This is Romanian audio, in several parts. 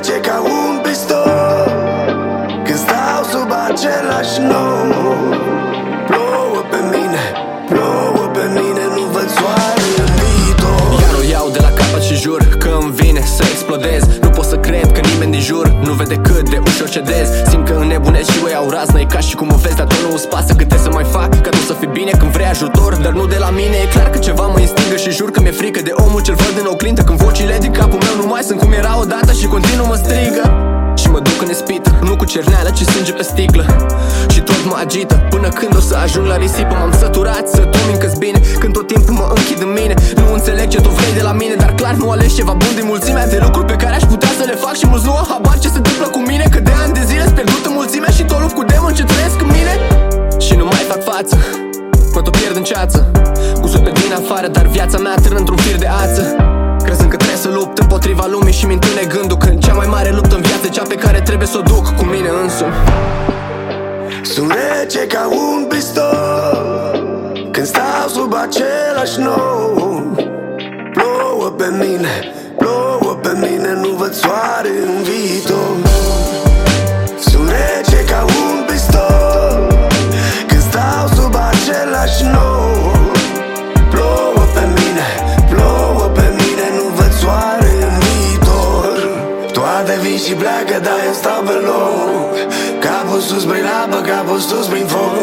rece ca un pistol când stau sub același nou. Plouă pe mine, plouă pe mine, nu văd soare în viitor. Iar o iau de la capăt și jur că îmi vine să explodez. Nu pot să cred că nimeni din jur nu vede cât de ușor cedez. Simt că înnebunesc și ei au raznă. E ca și cum o vezi, dar tot nu îți pasă câte să mai fac ca tu să fii bine când vrei ajutor, dar nu de la mine. E clar că ceva mă instigă și jur că mi-e frică de omul ce-l văd în oglindă, când vocile din capul meu nu mai sunt cum era odată și continuu mă strigă. Și mă duc în ispită, nu cu cerneală, ci sânge pe sticlă. Și tot mă agită, până când o să ajung la risipă. M-am săturat să tu mincă-ți bine, când tot timpul mă închid în mine. Nu înțeleg ce tu vrei de la mine, dar clar nu alegi ceva bun din mulțimea de lucruri pe care aș putea să le fac. Și mulți nu au habar ce se întâmplă cu mine, că de ani de zile s-a pierdut în mulțimea și tot lupt cu demoni ce trăiesc în mine. Și nu mai fac față, mă tot pierd în ceață, cu suflet din afară, dar viața mea târnă într-un fir de ață. Crezând că trebuie să lupt împotriva lumii și mințându-ne gândul că cea mai mare luptă în viață, cea pe care trebuie să o duc cu mine însumi. Sunt rece ca un pistol când stau sub același nou. Plouă pe mine, plouă pe mine, nu văd soare în viitor. Sunt rece ca un pistol când stau sub același nou. Plouă pe mine, plouă pe mine, nu văd soare în viitor. Toate vin și pleacă, dar eu stau pe loc, capul sus prin apă, capul sus prin foc.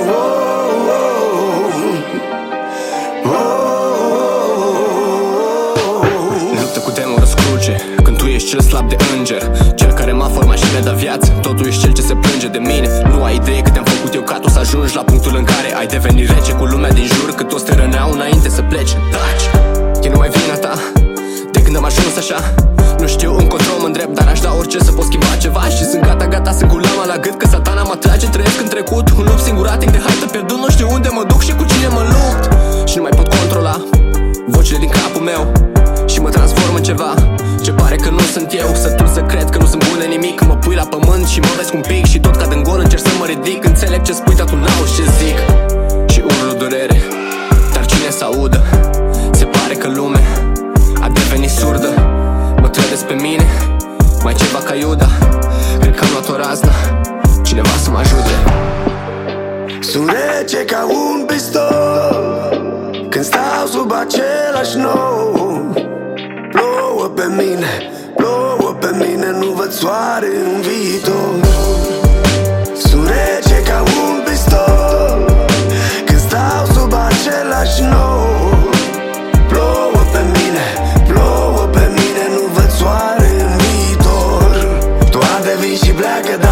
Luptă cu demonul răscruce, când tu ești cel slab de înger, cel care m-a format și mi-a dat viață. Totul ești cel ce se plânge de mine. Nu ai idee cât am făcut eu ca tu să ajungi la punctul în care ai devenit rece cu lumea din jur, că toți te răneau înainte să pleci. Taci! E numai vina ta, de când am ajuns așa. Nu știu încotro mă îndrept, dar aș da orice să pot schimba ceva. Și sunt gata, gata, sunt cu lama la gât, că satana mă trage. Trăiesc în trecut, un lup singuratic de haită pierdut. Nu știu unde mă duc și cu cine mă lupt. Și nu mai pot controla vocile din capul meu și mă transform în ceva ce pare că nu sunt eu. Sătul să cred că nu sunt bun de nimic, că mă pui la pământ și mă vezi un pic și tot cad în gol, încerc să mă ridic. Înțeleg ce spui, dar tu n-auzi ce zic. Și urlu durere, dar cine să audă? Se pare că lumea a devenit surdă. Mă trădesc pe mine, mai ceva ca Iuda. Cred că am luat o raznă, cineva să mă ajute. Sunt rece ca un pistol când stau sub același nou. Plouă pe mine, plouă pe mine, nu văd soare în viitor. Sunt rece ca un pistol când stau sub același nou. Plouă pe mine, plouă pe mine, nu văd soare în viitor. Toate vin și pleacă,